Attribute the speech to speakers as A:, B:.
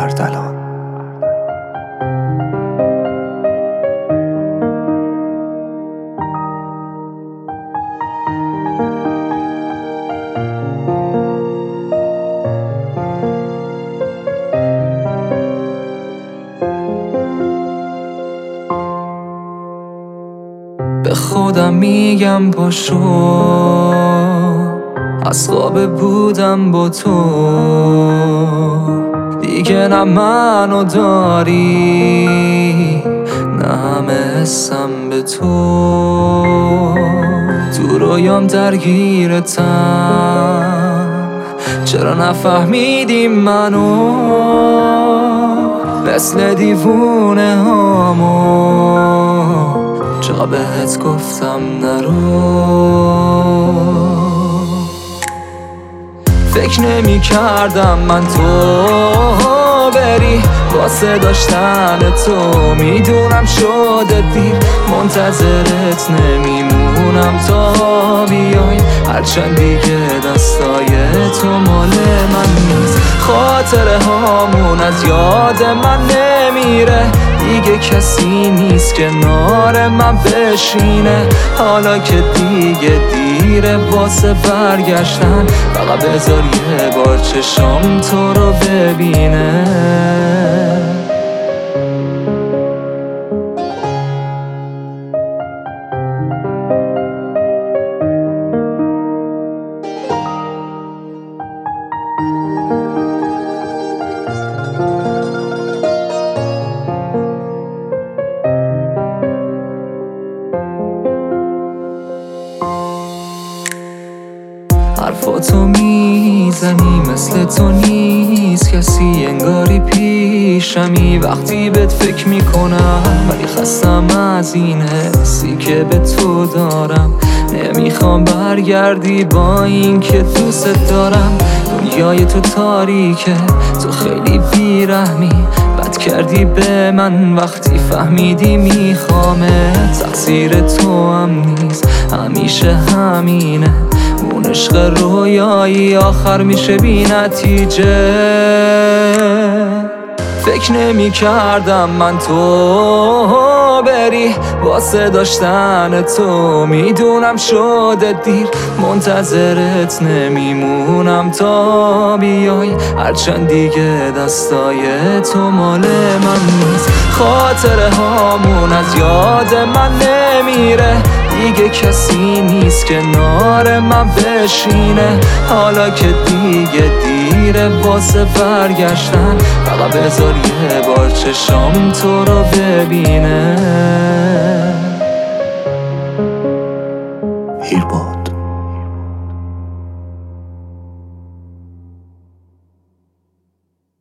A: اردلان.
B: به خودم میگم پاشو، از خواب بودم با تو، دیگه نه منو داری نه همه حسم به تو رویام درگیرتم، چرا نفهمیدی منو مثل دیوونه هامو، جا بهت گفتم نرو. فکر نمی کردم من تو بری واسه داشتن تو، میدونم شده دیر منتظرت نمیمونم تا بیای، هرچند دیگه دستای تو مال من نیست، خاطره هامون از یاد من نمیره، دیگه کسی نیست کنار من بشینه، حالا که دیگه دیره واسه برگشتن، فقط بذار یه بار چشام تو رو ببینه. حرفاتو میزنی مثل تو نیست کسی، انگاری پیشمی وقتی بهت فکر میکنم، ولی خستم از این حسی که به تو دارم، نمیخوام برگردی با این که دوست دارم، دنیای تو تاریکه، تو خیلی بیرحمی، بد کردی به من وقتی فهمیدی میخوامه، تقصیر تو هم نیست همیشه همینه، اون عشق رویایی آخر میشه بی نتیجه. فکر نمی کردم من تو بری واسه داشتن تو، میدونم شده دیر منتظرت نمیمونم تا بیای، هرچند دیگه دستای تو مال من نیست، خاطره هامون از یاد من نمیره، دیگه کسی نیست کنار من بشینه، حالا که دیگه دیره واسه برگشتن، فقط بذار یه بار چشام تو رو ببینه.